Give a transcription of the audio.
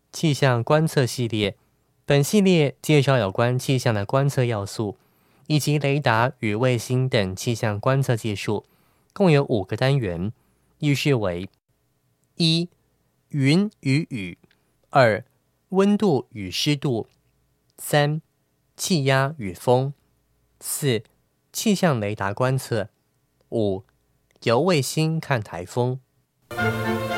气象观测系列。本系列介绍有关气象的观测要素，以及雷达与卫星等气象观测技术，共有5个单元，依序为： 1. 云与雨， 2. 温度与湿度， 3. 气压与风， 4. 气象雷达观测， 5. 由卫星看台风。